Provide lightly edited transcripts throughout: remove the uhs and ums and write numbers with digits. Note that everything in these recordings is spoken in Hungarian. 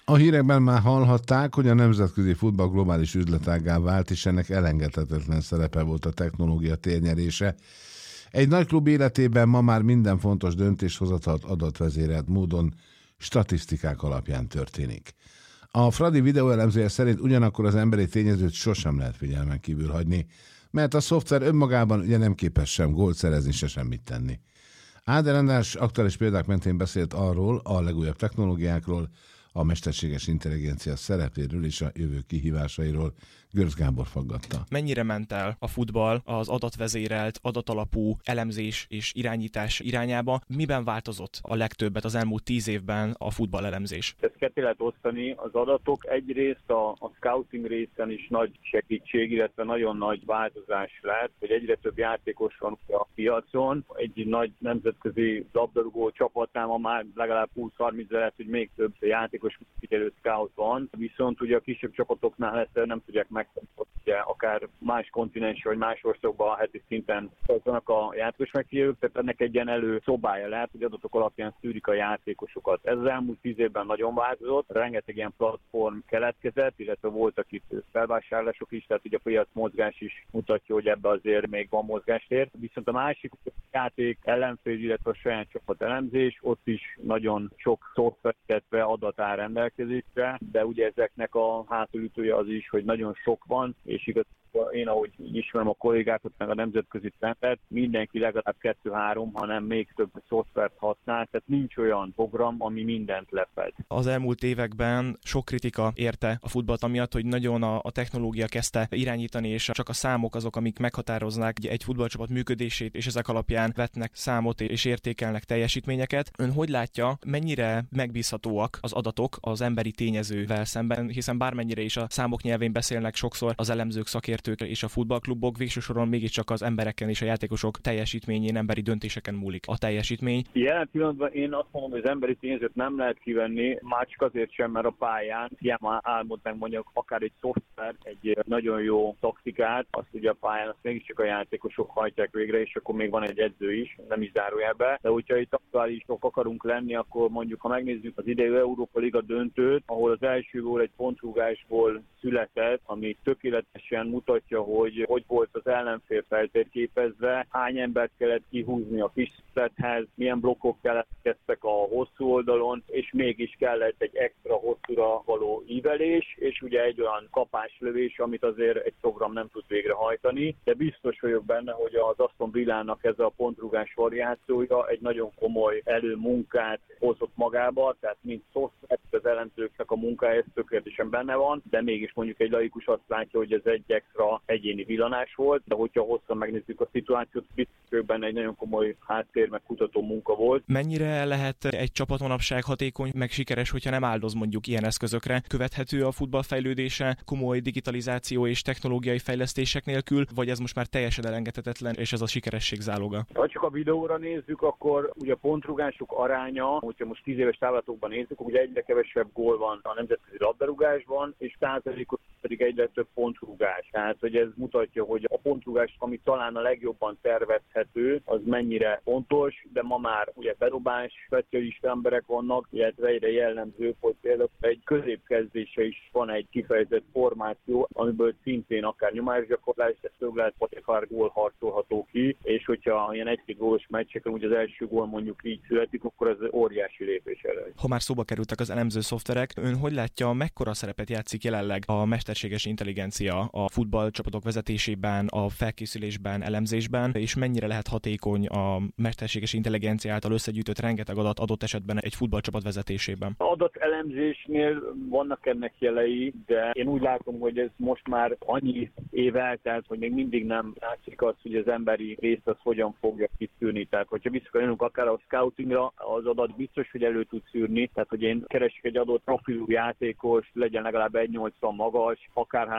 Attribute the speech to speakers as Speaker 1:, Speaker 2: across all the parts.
Speaker 1: A hírekben már hallhatták, hogy a nemzetközi futball globális üzletággá vált, és ennek elengedhetetlen szerepe volt a technológia térnyerése. Egy nagy klub életében ma már minden fontos döntéshozatalt adatvezérelt módon statisztikák alapján történik. A Fradi videóelemzője szerint ugyanakkor az emberi tényezőt sosem lehet figyelmen kívül hagyni, mert a szoftver önmagában ugye nem képes sem gólt szerezni, se semmit tenni. Áder András aktuális példák mentén beszélt arról, a legújabb technológiákról, a mesterséges intelligencia szerepéről és a jövő kihívásairól. Görz Gábor faggatta.
Speaker 2: Mennyire ment el a futball az adatvezérelt, adatalapú elemzés és irányítás irányába? Miben változott a legtöbbet az elmúlt 10 évben a futball elemzés?
Speaker 3: Ezt ketté lehet osztani. Az adatok egyrészt a scouting részen is nagy segítség, illetve nagyon nagy változás lett, hogy egyre több játékos van a piacon. Egy nagy nemzetközi labdarúgó csapatnál ma már legalább 20-30 lehet, hogy még több játékos figyelő scout van. Viszont ugye a kisebb csapatoknál ezt nem tudják ugye akár más kontinens vagy más országban heti szinten vannak a játékos megfigyelők, tehát ennek egy ilyen előszobája lehet, hogy adatok alapján szűrik a játékosokat. Ez az elmúlt 10 évben nagyon változott, rengeteg ilyen platform keletkezett, illetve voltak itt felvásárlások is, tehát ugye a piac mozgás is mutatja, hogy ebbe azért még van mozgástér. Viszont a másik a játék ellenfél, illetve a saját csapat elemzés, ott is nagyon sok szoftver, illetve adat áll rendelkezésre, de ugye ezeknek a hátulütője az is, hogy nagyon sok van, és igaz, én ahogy ismerem a kollégákat, meg a nemzetközi trendet, mindenki legalább 2-3, hanem még több szoftvert használ, tehát nincs olyan program, ami mindent lefed.
Speaker 2: Az elmúlt években sok kritika érte a futballt amiatt, hogy nagyon a technológia kezdte irányítani, és csak a számok azok, amik meghatároznák egy futballcsapat működését, és ezek alapján vetnek számot és értékelnek teljesítményeket. Ön hogy látja, mennyire megbízhatóak az adatok az emberi tényezővel szemben, hiszen bármennyire is a számok nyelvén beszélnek sokszor az elemzők, szakértők és a futballklubok, végső soron mégiscsak az embereken és a játékosok teljesítményén, emberi döntéseken múlik a teljesítmény.
Speaker 3: Jelen pillanatban én azt mondom, hogy az emberi tényezőt nem lehet kivenni, már csak azért sem, mert a pályán hiába álmodnánk mondjuk akár egy szoftver, egy nagyon jó taktikát, azt ugye a pályán azt mégiscsak a játékosok hajtják végre, és akkor még van egy edző is, nem is zárójelbe. De hogyha itt aktuálisok akarunk lenni, akkor mondjuk, ha megnézzük az idei Európa Liga döntőt, ahol az első gól egy pontrúgásból született, ami tökéletesen mutatja, hogy volt az ellenfél feltérképezve, hány embert kellett kihúzni a kis születhez, milyen blokkok keletkeztek a hosszú oldalon, és mégis kellett egy extra hosszúra való ívelés, és ugye egy olyan kapáslövés, amit azért egy program nem tud végrehajtani, de biztos vagyok benne, hogy az Aston Villának ez a pontrugás variációja egy nagyon komoly előmunkát hozott magába, tehát mint szoftver, az elemzőknek a munkája tökéletesen benne van, de mégis mondjuk egy laikus azt látja, hogy ez egy extra egyéni villanás volt, de hogyha hosszan megnézzük a szituációt, biztos benne egy nagyon komoly háttér, meg kutató munka volt.
Speaker 2: Mennyire lehet egy csapat manapság hatékony, meg sikeres, hogyha nem áldoz mondjuk ilyen eszközökre? Követhető a futball fejlődése komoly digitalizáció és technológiai fejlesztések nélkül, vagy ez most már teljesen elengedhetetlen, és ez a sikeresség záloga?
Speaker 3: Ha csak a videóra nézzük, akkor ugye a pontrugások aránya, hogyha most 10 éves távlatokban nézzük, ugye egyre kevesebb gól van a nemzetközi labdarúgásban, és százalékos pedig egyre több pontrugás. Tehát, hogy ez mutatja, hogy a pontrugás, ami talán a legjobban tervezhető, az mennyire fontos, de ma már ugye bedobás specialista emberek vannak, illetve egyre jellemző, hogy például egy középkezdése is van egy kifejezett formáció, amiből szintén akár nyomásgyakorlás, de több lehet, hogy akár gól harcolható ki, és hogyha ilyen egy-két gólos meccseken ugye az első gól mondjuk így születik, akkor ez óriási lépés elő.
Speaker 2: Ha már szóba kerültek az elemző szoftverek, ön hogy látja, mekkora szerepet játszik jelenleg a mesterséges intelligencia a futballcsapatok vezetésében, a felkészülésben, elemzésben, és mennyire lehet hatékony a mesterséges intelligencia által összegyűjtött rengeteg adat adott esetben egy futballcsapat vezetésében?
Speaker 3: Adatelemzésnél vannak ennek jelei, de én úgy látom, hogy ez most már annyi év eltelt, hogy még mindig nem látszik az, hogy az emberi részt az hogyan fogja kiszűrni. Tehát, hogyha visszakerülünk akár a scoutingra, az adat biztos, hogy elő tud szűrni. Tehát, hogy én keresek egy adott profilú játékos, legyen legalább 1,80 magas, akárhány gólt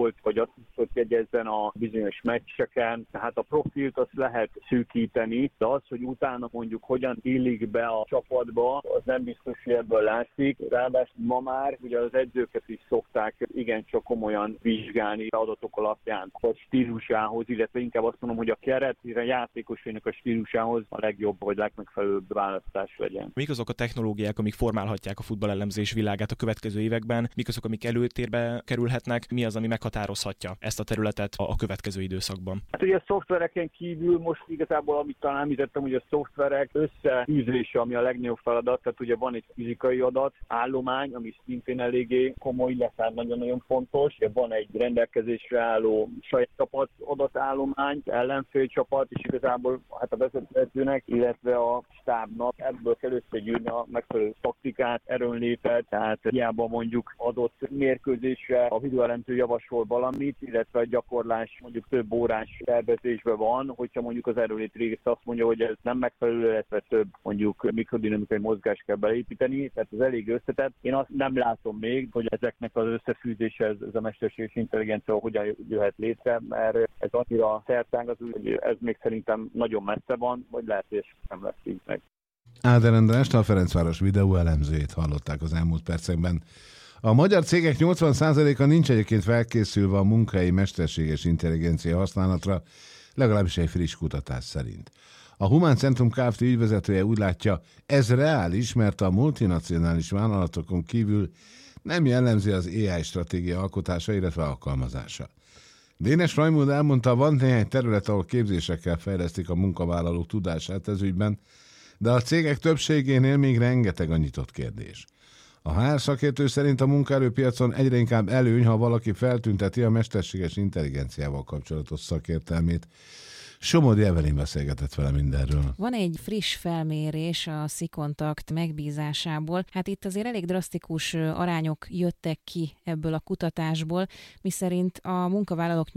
Speaker 3: gólt vagy asszisztot jegyezzen a bizonyos meccseken, tehát a profilt azt lehet szűkíteni, de az, hogy utána mondjuk hogyan illik be a csapatba, az nem biztos, hogy ebből látszik. Ráadásul ma már ugye az edzőket is szokták igencsak komolyan vizsgálni adatok alapján, a stílusához, illetve inkább azt mondom, hogy a keretére, játékosainak a stílusához a legjobb vagy legmegfelelőbb választás legyen.
Speaker 2: Mik azok a technológiák, amik formálhatják a futballelemzés világát a következő években? Mik azok, amik előtérbe kerülhetnek? Mi az, ami meghatározhatja ezt a területet a következő időszakban?
Speaker 3: Hát ugye a szoftvereken kívül most igazából, amit talán említettem, hogy a szoftverek összefűzése, ami a legnagyobb feladat, tehát ugye van egy fizikai adatállomány, ami szintén eléggé komoly, illetve nagyon-nagyon fontos. Van egy rendelkezésre álló saját csapat adatállomány, ellenfélcsapat, és igazából hát a vezetőnek, illetve a stábnak ebből kell összegyűrni a megfelelő taktikát, erőnlétet, tehát hiába mondjuk adott mérkőzésre a videóelemző javasol valamit, illetve a gyakorlás mondjuk több órás tervezésben van, hogyha mondjuk az erőlét rész azt mondja, hogy ez nem megfelelő, illetve több mondjuk mikrodinamikai mozgást kell beépíteni, tehát ez elég összetett. Én azt nem látom még, hogy ezeknek az összefűzése, ez a mesterséges intelligencia hogyan jöhet létre, mert ez annyira szertágazó, hogy ez még szerintem nagyon messze van, vagy lehet, hogy nem lesz így meg.
Speaker 1: Áder Andrást, a Ferencváros videóelemzőjét hallották az elmúlt percekben. A magyar cégek 80%-a nincs egyébként felkészülve a munkahelyi mesterséges intelligencia használatra, legalábbis egy friss kutatás szerint. A Humán Centrum Kft. Ügyvezetője úgy látja, ez reális, mert a multinacionális vállalatokon kívül nem jellemző az AI stratégia alkotása, illetve alkalmazása. Dénes Rajmund elmondta, van néhány terület, ahol képzésekkel fejlesztik a munkavállalók tudását ez ügyben, de a cégek többségénél még rengeteg a nyitott kérdés. A HR szakértő szerint a munkaerőpiacon egyre inkább előny, ha valaki feltünteti a mesterséges intelligenciával kapcsolatos szakértelmét. Somodi Evelyn beszélgetett vele mindenről.
Speaker 4: Van egy friss felmérés a Szicontakt megbízásából. Hát itt azért elég drasztikus arányok jöttek ki ebből a kutatásból, miszerint a munkavállalók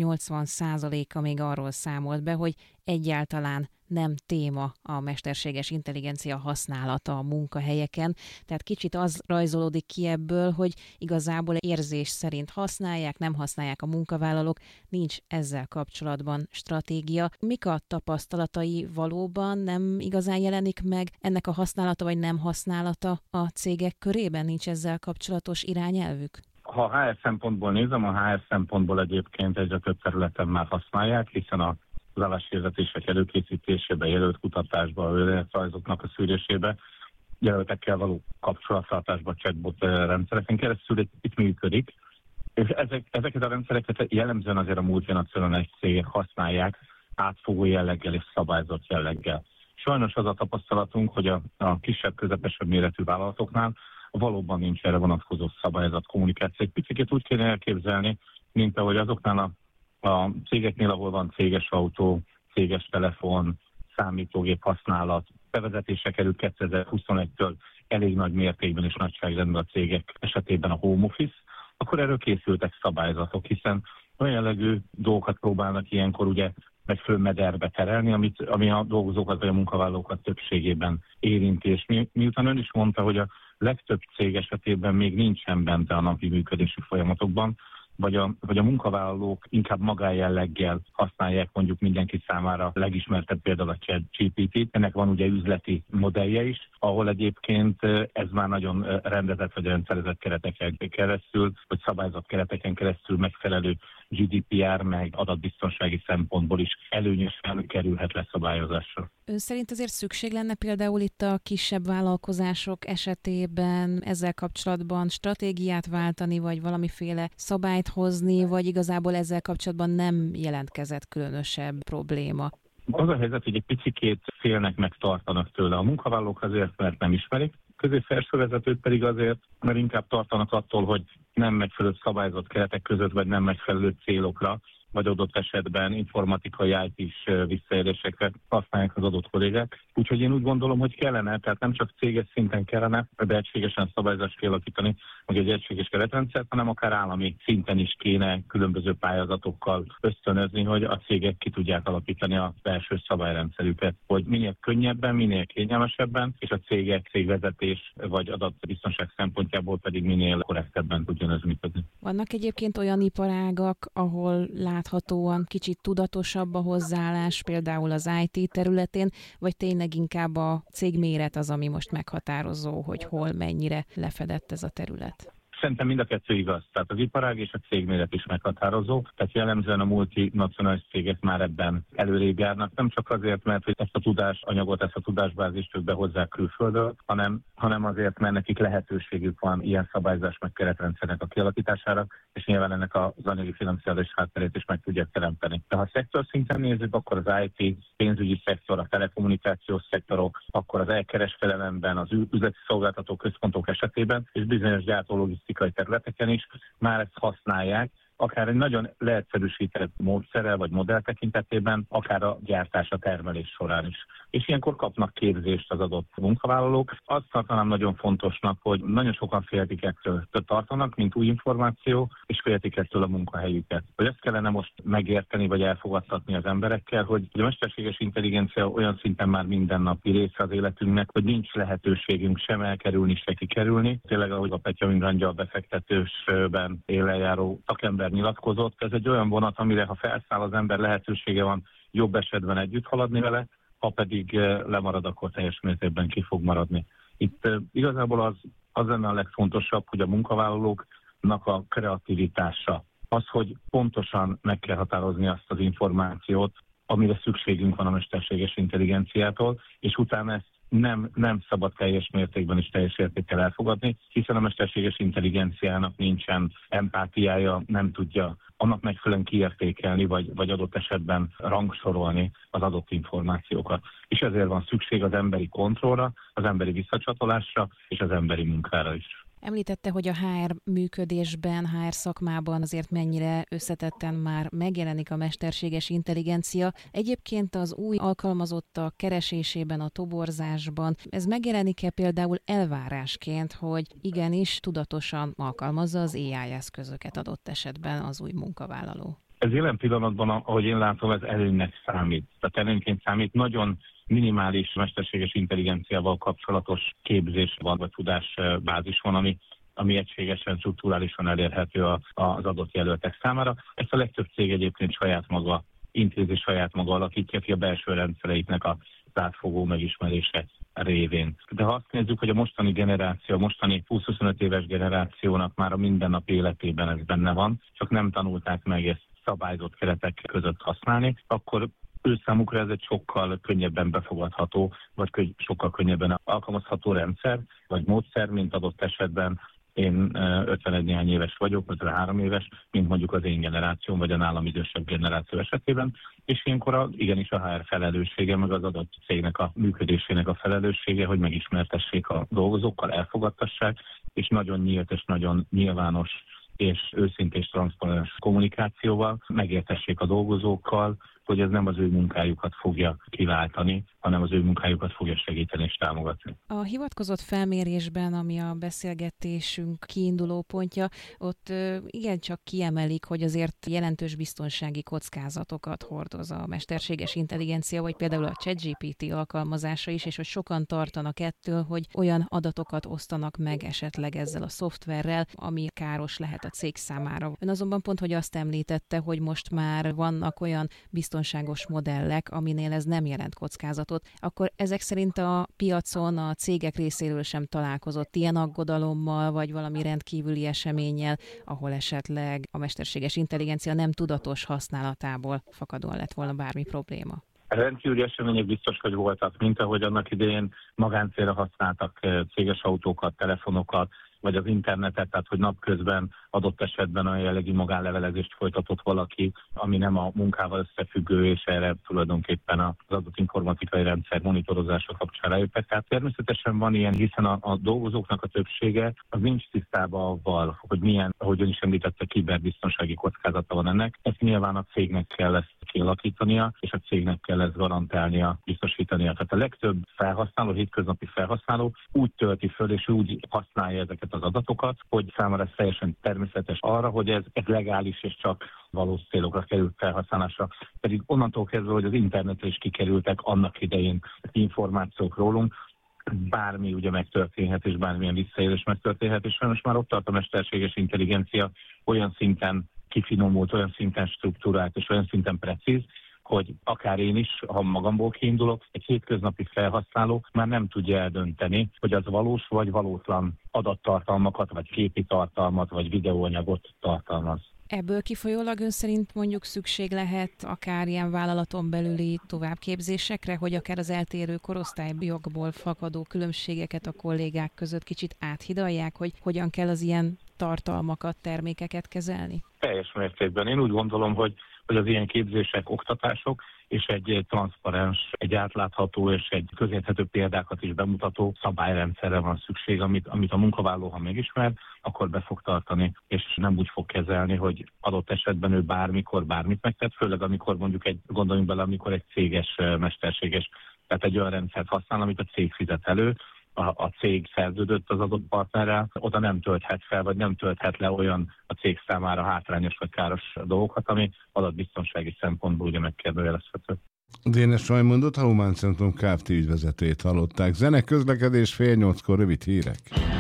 Speaker 4: 80%-a még arról számolt be, hogy egyáltalán nem téma a mesterséges intelligencia használata a munkahelyeken. Tehát kicsit az rajzolódik ki ebből, hogy igazából érzés szerint használják, nem használják a munkavállalók, nincs ezzel kapcsolatban stratégia. Mik a tapasztalatai, valóban nem igazán jelenik meg ennek a használata vagy nem használata a cégek körében? Nincs ezzel kapcsolatos irányelvük?
Speaker 5: Ha HR szempontból nézem, a HR szempontból egyébként egyre több területen már használják, hiszen az álláshirdetések előkészítésébe, jelölt kutatásba, önéletrajzoknak a szűrésébe, jelöltekkel való kapcsolattartásba, chatbot rendszereken keresztül itt működik. És ezeket a rendszereket jellemzően azért a multinacionális cégek használják átfogó jelleggel és szabályzott jelleggel. Sajnos az a tapasztalatunk, hogy a kisebb, közepesebb méretű vállalatoknál valóban nincs erre vonatkozó szabályozott kommunikáció. Egy picit úgy kéne elképzelni, mint ahogy azoknál a cégeknél, ahol van céges autó, céges telefon, számítógép használat, bevezetésre került 2021-től elég nagy mértékben és nagyságrendben a cégek esetében a home office, akkor erről készültek szabályzatok, hiszen olyan jellegű dolgokat próbálnak ilyenkor ugye megfelelő mederbe terelni, ami a dolgozókat vagy a munkavállalókat többségében érinti. És miután ön is mondta, hogy a legtöbb cég esetében még nincsen benne a napi működési folyamatokban, vagy a munkavállalók inkább magájelleggel használják mondjuk mindenki számára legismertebb például a ChatGPT-t. Ennek van ugye üzleti modellje is, ahol egyébként ez már nagyon rendezett vagy rendszerezett kereteken keresztül, vagy szabályozott kereteken keresztül megfelelő GDPR meg adatbiztonsági szempontból is előnyösen kerülhet leszabályozásra.
Speaker 4: Ön szerint azért szükség lenne például itt a kisebb vállalkozások esetében ezzel kapcsolatban stratégiát váltani, vagy valamiféle szabályt hozni, vagy igazából ezzel kapcsolatban nem jelentkezett különösebb probléma?
Speaker 5: Az a helyzet, hogy egy picikét félnek, meg tartanak tőle. A munkavállalók azért, mert nem ismerik, közép-felső vezetők pedig azért, mert inkább tartanak attól, hogy nem megfelelő szabályozott keretek között, vagy nem megfelelő célokra vagy adott esetben informatikai IT-s visszaélésekre használják az adott kollégák. Úgyhogy én úgy gondolom, hogy kellene, tehát nem csak céges szinten kellene, de egységesen szabályozást kialakítani, vagy egy egységes keretrendszert, hanem akár állami szinten is kéne különböző pályázatokkal ösztönözni, hogy a cégek ki tudják alakítani a belső szabályrendszerüket, hogy minél könnyebben, minél kényelmesebben, és a cégvezetés vagy adatbiztonság szempontjából pedig minél korrektebben tudjon ez működni.
Speaker 4: Vannak egyébként olyan iparágak, ahol láthatóan kicsit tudatosabb a hozzáállás, például az IT területén, vagy tényleg inkább a cégméret az, ami most meghatározó, hogy hol mennyire lefedett ez a terület?
Speaker 5: Szerintem mind a kettő igaz. Tehát az iparág és a cégméret is meghatározó. Tehát jellemzően a multinacionális cégek már ebben előrébb járnak, nem csak azért, mert hogy ezt a tudásanyagot, ezt a tudásbázist ők behozzák külföldről, hanem azért, mert nekik lehetőségük van ilyen szabályzás meg keretrendszernek a kialakítására, és nyilván ennek az anyagi financiális hátterét is meg tudják teremteni. De ha a szektor szinten nézzük, akkor az IT, pénzügyi szektor, a telekommunikációs szektorok, akkor az elkereskedelemben, az üzleti szolgáltató központok esetében, és bizonyos gyártólogisztikai területeken is már ezt használják, akár egy nagyon leegyszerűsített módszerrel vagy modell tekintetében, akár a gyártás, a termelés során is. És ilyenkor kapnak képzést az adott munkavállalók. Azt tartanám nagyon fontosnak, hogy nagyon sokan féltik ettől tartanak, mint új információ, és féltik ettől a munkahelyüket. Hogy ezt kellene most megérteni, vagy elfogadtatni az emberekkel, hogy a mesterséges intelligencia olyan szinten már mindennapi része az életünknek, hogy nincs lehetőségünk sem elkerülni, se kikerülni. Tényleg, ahogy a Petya Mindrangyal a befektetősben élenjáró szakember nyilatkozott, ez egy olyan vonat, amire ha felszáll az ember, lehetősége van jobb esetben együtt haladni vele, ha pedig lemarad, akkor teljes mértékben ki fog maradni. Itt igazából az lenne a legfontosabb, hogy a munkavállalóknak a kreativitása, az, hogy pontosan meg kell határozni azt az információt, amire szükségünk van a mesterséges intelligenciától, és utána ezt nem szabad teljes mértékben és teljes értékkel elfogadni, hiszen a mesterséges intelligenciának nincsen empátiája, nem tudja annak megfelelően kiértékelni, vagy adott esetben rangsorolni az adott információkat. És ezért van szükség az emberi kontrollra, az emberi visszacsatolásra és az emberi munkára is.
Speaker 4: Említette, hogy a HR működésben, HR szakmában azért mennyire összetetten már megjelenik a mesterséges intelligencia. Egyébként az új alkalmazottak keresésében, a toborzásban ez megjelenik-e például elvárásként, hogy igenis tudatosan alkalmazza az AI eszközöket adott esetben az új munkavállaló?
Speaker 5: Ez jelen pillanatban, ahogy én látom, ez előnynek számít. Tehát előnyként számít, nagyon minimális mesterséges intelligenciával kapcsolatos képzés van, vagy tudásbázis van, ami egységesen, strukturálisan elérhető az adott jelöltek számára. Ezt a legtöbb cég egyébként saját maga intézi, saját maga alakítja ki a belső rendszereiknek a átfogó megismerése révén. De ha azt nézzük, hogy a mostani generáció, a mostani 20-25 éves generációnak már a mindennapi életében ez benne van, csak nem tanulták meg ezt szabályozott keretek között használni, akkor ő számukra ez egy sokkal könnyebben befogadható, vagy sokkal könnyebben alkalmazható rendszer, vagy módszer, mint adott esetben én 51 néhány éves vagyok, vagy 3 éves, mint mondjuk az én generációm, vagy a nálam idősebb generáció esetében, és ilyenkor igenis a HR felelőssége, meg az adott cégnek a működésének a felelőssége, hogy megismertessék a dolgozókkal, elfogadtassák, és nagyon nyílt és nagyon nyilvános és őszintén és transzparens kommunikációval megértessék a dolgozókkal, hogy ez nem az ő munkájukat fogja kiváltani, hanem az ő munkájukat fogja segíteni és támogatni.
Speaker 4: A hivatkozott felmérésben, ami a beszélgetésünk kiinduló pontja, ott igencsak kiemelik, hogy azért jelentős biztonsági kockázatokat hordoz a mesterséges intelligencia, vagy például a ChatGPT alkalmazása is, és hogy sokan tartanak ettől, hogy olyan adatokat osztanak meg esetleg ezzel a szoftverrel, ami káros lehet a cég számára. Ön azonban pont, hogy azt említette, hogy most már vannak olyan biztonságos modellek, aminél ez nem jelent kockázatot, akkor ezek szerint a piacon a cégek részéről sem találkozott ilyen aggodalommal, vagy valami rendkívüli eseménnyel, ahol esetleg a mesterséges intelligencia nem tudatos használatából fakadóan lett volna bármi probléma?
Speaker 5: Rendkívüli események biztos, hogy voltak, mint ahogy annak idején magáncélra használtak céges autókat, telefonokat, vagy az internetet, tehát hogy napközben adott esetben olyan jellegű magánlevelezést folytatott valaki, ami nem a munkával összefüggő, és erre tulajdonképpen az adott informatikai rendszer monitorozása kapcsán rájöttek. Tehát természetesen van ilyen, hiszen a dolgozóknak a többsége az nincs tisztában avval, hogy milyen, ahogy ön is említette, kiberbiztonsági kockázata van ennek. Ezt nyilván a cégnek kell ezt kialakítania, és a cégnek kell ezt garantálnia, biztosítania. Tehát a legtöbb felhasználó, hétköznapi felhasználó úgy tölti föl, és úgy használja ezeket az adatokat, hogy számára ez teljesen természetes arra, hogy ez legális és csak valós célokra került felhasználásra. Pedig onnantól kezdve, hogy az internetre is kikerültek annak idején információk rólunk, bármi ugye megtörténhet, és bármilyen visszaélés megtörténhet, és most már ott tart a mesterséges intelligencia olyan szinten kifinomult, olyan szinten struktúrált, és olyan szinten precíz, hogy akár én is, ha magamból kiindulok, egy hétköznapi felhasználó már nem tudja eldönteni, hogy az valós vagy valótlan adattartalmakat, vagy képi tartalmat, vagy videóanyagot tartalmaz.
Speaker 4: Ebből kifolyólag ön szerint mondjuk szükség lehet akár ilyen vállalaton belüli továbbképzésekre, hogy akár az eltérő korosztályokból fakadó különbségeket a kollégák között kicsit áthidalják, hogy hogyan kell az ilyen tartalmakat, termékeket kezelni?
Speaker 5: Teljes mértékben. Én úgy gondolom, hogy az ilyen képzések, oktatások, és egy transzparens, egy átlátható és egy közérthető példákat is bemutató szabályrendszerre van szükség, amit a munkavállaló, ha megismer, akkor be fog tartani, és nem úgy fog kezelni, hogy adott esetben ő bármikor bármit megtett, főleg amikor gondoljunk bele, amikor egy céges, mesterséges, tehát egy olyan rendszert használ, amit a cég fizet elő, a cég szerződött az adott partnerrel, oda nem tölthet fel, vagy nem tölthet le olyan a cég számára hátrányos vagy káros dolgokat, ami adatbiztonsági szempontból ugye megkérdőjelezhető.
Speaker 1: Dénes Rajmundot, a Humán Centrum Kft. Ügyvezetőjét hallották. Zene, közlekedés, 7:30-kor rövid hírek.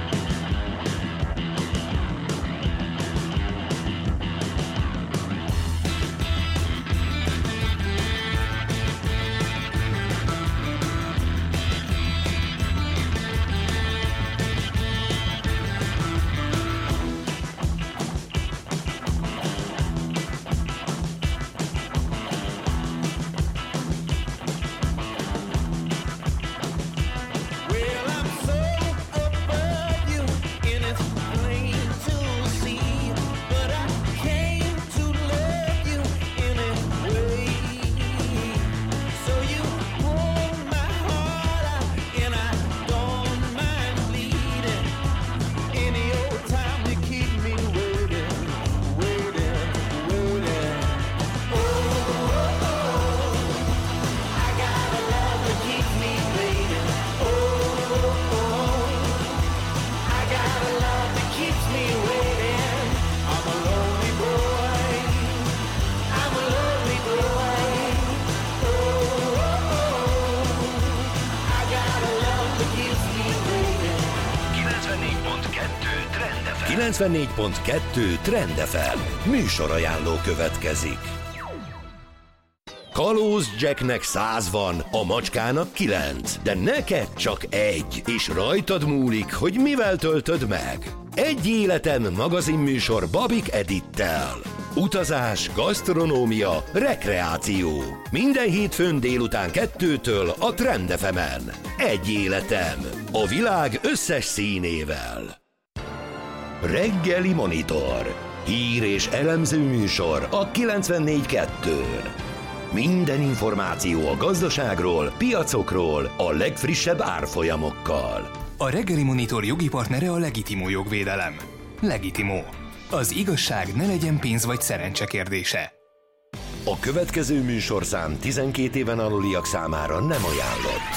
Speaker 6: Trend FM műsorajánló következik. Kalóz Jacknek 100 van, a macskának 9, de neked csak egy, és rajtad múlik, hogy mivel töltöd meg. Egy életem magazinműsor Babik Edittel. Utazás, gasztronómia, rekreáció. Minden hétfőn délután 2-től a Trend FM-en. Egy életem. A világ összes színével. Reggeli Monitor. Hír és elemző műsor a 94.2-n. Minden információ a gazdaságról, piacokról, a legfrissebb árfolyamokkal.
Speaker 7: A Reggeli Monitor jogi partnere a Legitimo jogvédelem. Legitimo. Az igazság ne legyen pénz vagy szerencse kérdése.
Speaker 6: A következő műsorszám 12 éven aluliak számára nem ajánlott.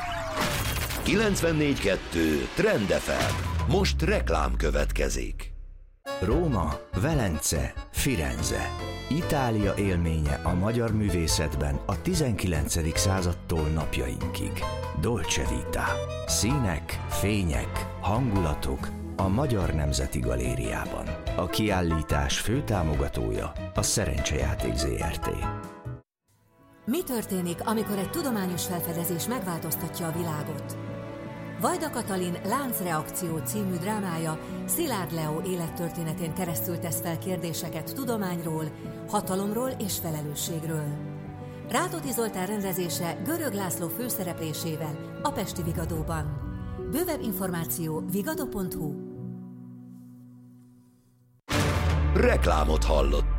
Speaker 6: 94.2 Trend FM. Most reklám következik.
Speaker 8: Róma, Velence, Firenze. Itália élménye a magyar művészetben a 19. századtól napjainkig. Dolce Vita. Színek, fények, hangulatok a Magyar Nemzeti Galériában. A kiállítás főtámogatója a Szerencsejáték Zrt.
Speaker 9: Mi történik, amikor egy tudományos felfedezés megváltoztatja a világot? Vajda Katalin Láncreakció című drámája Szilárd Leó élettörténetén keresztül tesz fel kérdéseket tudományról, hatalomról és felelősségről. Rátóti Zoltán rendezése Görög László főszereplésével a Pesti Vigadóban. Bővebb információ vigado.hu.
Speaker 6: Reklámot hallott.